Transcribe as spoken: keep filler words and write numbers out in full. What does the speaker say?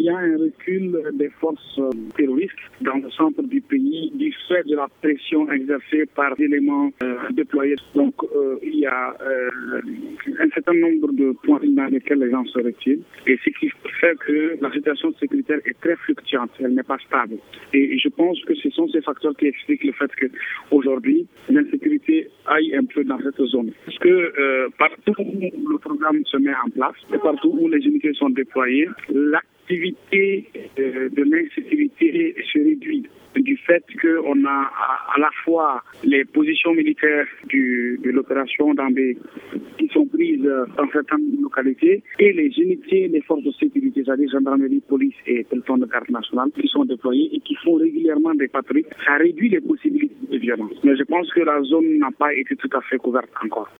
y a un recul des forces terroristes dans le centre du pays du fait de la pression exercée par des éléments euh, déployés. Donc euh, il y a euh, un certain nombre de points dans lesquels les gens se retirent et ce qui fait que la situation sécuritaire est très fluctuante, elle n'est pas stable. Et je pense que ce sont ces facteurs qui expliquent le fait qu'aujourd'hui l'insécurité aille un peu dans cette zone. Parce que euh, partout où le programme se met en place et partout où les unités sont déployées, l'activité euh, de l'insécurité se réduit du fait qu'on a à la fois les positions militaires du, de l'opération dans des, qui sont prises dans certaines localités et les unités des forces de sécurité, c'est-à-dire gendarmerie, police et peloton de garde nationale qui sont déployés et qui font régulièrement des patrouilles. Ça réduit les possibilités de violence. Mais je pense que la zone n'a pas été tout à fait couverte encore.